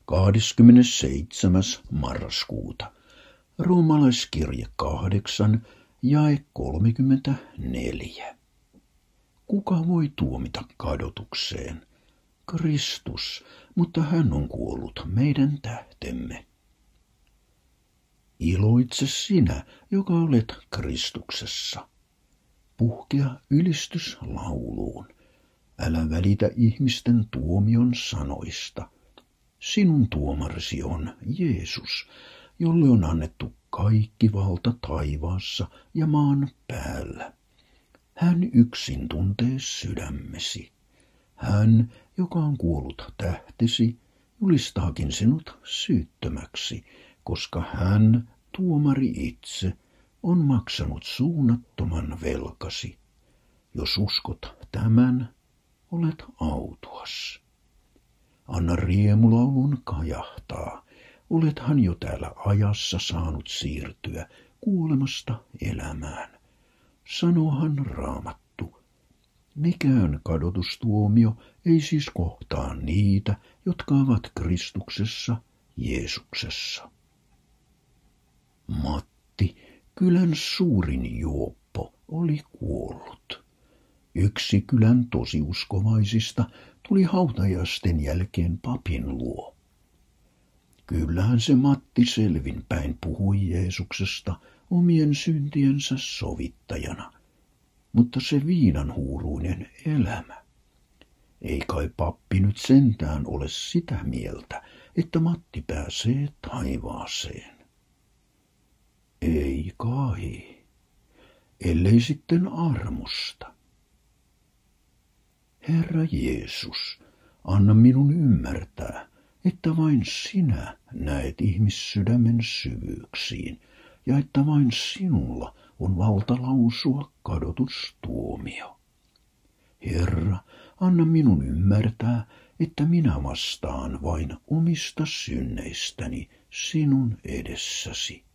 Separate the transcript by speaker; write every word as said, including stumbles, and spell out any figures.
Speaker 1: kahdeskymmenesseitsemäs marraskuuta. Roomalaiskirje kahdeksan, jae kolmekymmentäneljä. Kuka voi tuomita kadotukseen? Kristus, mutta hän on kuollut meidän tähtemme. Iloitse sinä, joka olet Kristuksessa. Puhkea ylistys lauluun. Älä välitä ihmisten tuomion sanoista. Sinun tuomarisi on Jeesus, jolle on annettu kaikki valta taivaassa ja maan päällä. Hän yksin tuntee sydämesi. Hän, joka on kuollut tähtesi, julistaakin sinut syyttömäksi, koska hän, tuomari itse, on maksanut suunnattoman velkasi. Jos uskot tämän, olet autuas. Anna riemulaulun kajahtaa. Olethan jo täällä ajassa saanut siirtyä kuolemasta elämään. Sanohan Raamattu. Mikään kadotustuomio ei siis kohtaa niitä, jotka ovat Kristuksessa, Jeesuksessa. Matti, kylän suurin juoppo, oli kuollut. Yksi kylän tosiuskovaisista tuli hautajaisten jälkeen papin luo. Kyllähän se Matti selvinpäin puhui Jeesuksesta omien syntiensä sovittajana, mutta se viinanhuuruinen elämä. Ei kai pappi nyt sentään ole sitä mieltä, että Matti pääsee taivaaseen. Ei kai, ellei sitten armosta. Herra Jeesus, anna minun ymmärtää, että vain sinä näet ihmissydämen syvyyksiin ja että vain sinulla on valta lausua kadotustuomio. Herra, anna minun ymmärtää, että minä vastaan vain omista synneistäni sinun edessäsi.